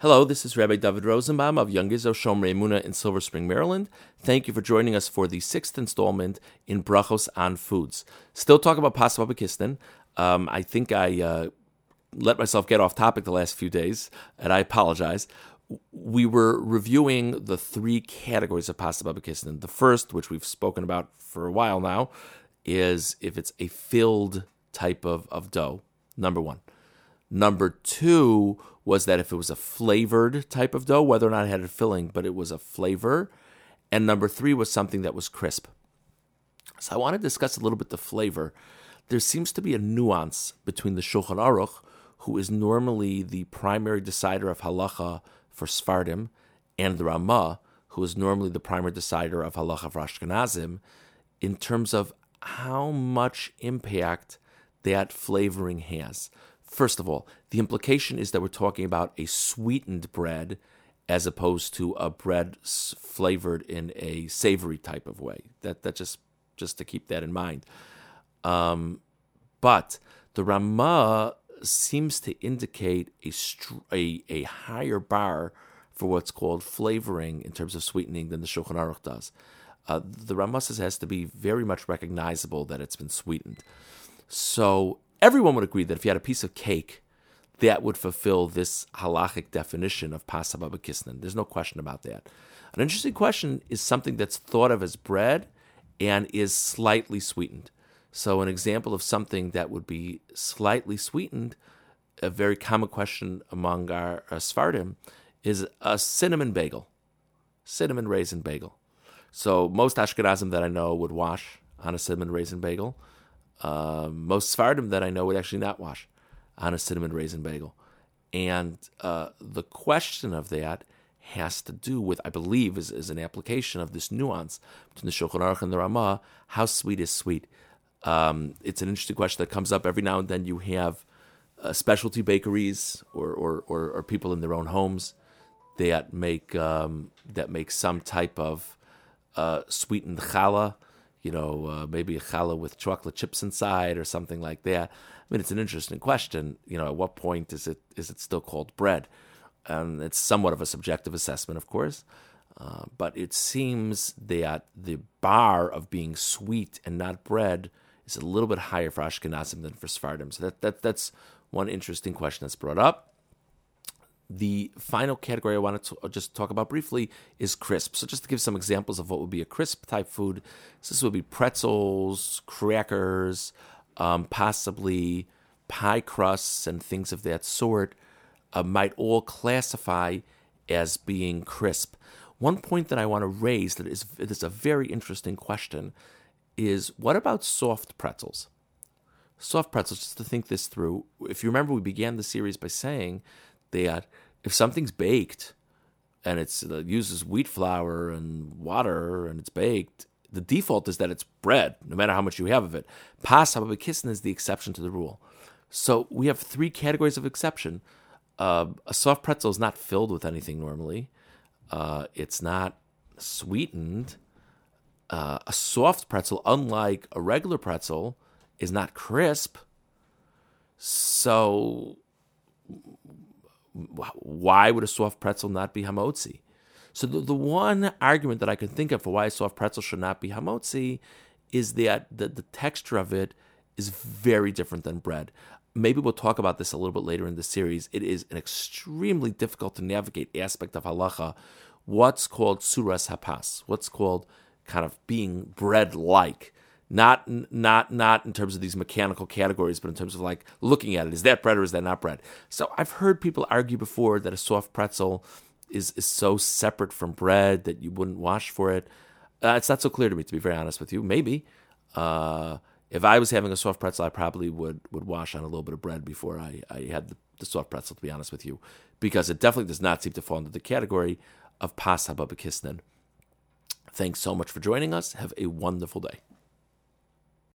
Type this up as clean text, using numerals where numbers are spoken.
Hello, this is Rabbi David Rosenbaum of Young Israel Shomrei Emunah in Silver Spring, Maryland. Thank you for joining us for the sixth installment in Brachos on Foods. Still talking about Pascha B'Kislev. I think I let myself get off topic the last few days, and I apologize. We were reviewing the three categories of Pascha B'Kislev. The first, which we've spoken about for a while now, is if it's a filled type of dough, number one. Number two was that if it was a flavored type of dough, whether or not it had a filling, but it was a flavor. And number three was something that was crisp. So I want to discuss a little bit the flavor. There seems to be a nuance between the Shulchan Aruch, who is normally the primary decider of halacha for Sfardim, and the Ramah, who is normally the primary decider of halacha for Ashkenazim, in terms of how much impact that flavoring has. First of all, the implication is that we're talking about a sweetened bread as opposed to a bread flavored in a savory type of way. That just to keep that in mind. But the Ramah seems to indicate a higher bar for what's called flavoring in terms of sweetening than the Shulchan Aruch does. The Ramah says it has to be very much recognizable that it's been sweetened. So everyone would agree that if you had a piece of cake, that would fulfill this halachic definition of Pascha B'Kislev. There's no question about that. An interesting question is something that's thought of as bread and is slightly sweetened. So an example of something that would be slightly sweetened, a very common question among our Sfardim, is a cinnamon bagel, cinnamon raisin bagel. So most Ashkenazim that I know would wash on a cinnamon raisin bagel. Most Sfardim that I know would actually not wash on a cinnamon raisin bagel. And the question of that has to do with, I believe, is an application of this nuance between the Shulchan Aruch and the Ramah. How sweet is sweet? It's an interesting question that comes up every now and then. You have specialty bakeries or people in their own homes that make some type of sweetened challah. Maybe a challah with chocolate chips inside or something like that. I mean, it's an interesting question. At what point is it still called bread? It's somewhat of a subjective assessment, of course. But it seems that the bar of being sweet and not bread is a little bit higher for Ashkenazim than for Sfardim. So that's one interesting question that's brought up. The final category I wanted to just talk about briefly is crisp. So just to give some examples of what would be a crisp type food, so this would be pretzels, crackers, possibly pie crusts and things of that sort might all classify as being crisp. One point that I want to raise that is a very interesting question is, what about soft pretzels? Soft pretzels, just to think this through. If you remember, we began the series by saying that if something's baked and it uses wheat flour and water and it's baked, the default is that it's bread, no matter how much you have of it. Pascha B'Kislev is the exception to the rule. So we have three categories of exception. A soft pretzel is not filled with anything normally. It's not sweetened. A soft pretzel, unlike a regular pretzel, is not crisp. So why would a soft pretzel not be hamotzi? So the one argument that I can think of for why a soft pretzel should not be hamotzi is that the texture of it is very different than bread. Maybe we'll talk about this a little bit later in the series. It is an extremely difficult to navigate aspect of halacha, what's called suras hapas, what's called kind of being bread-like. Not in terms of these mechanical categories, but in terms of like looking at it. Is that bread or is that not bread? So I've heard people argue before that a soft pretzel is so separate from bread that you wouldn't wash for it. It's not so clear to me, to be very honest with you. Maybe. If I was having a soft pretzel, I probably would wash on a little bit of bread before I had the soft pretzel, to be honest with you. Because it definitely does not seem to fall into the category of Pascha B'Kislev. Thanks so much for joining us. Have a wonderful day.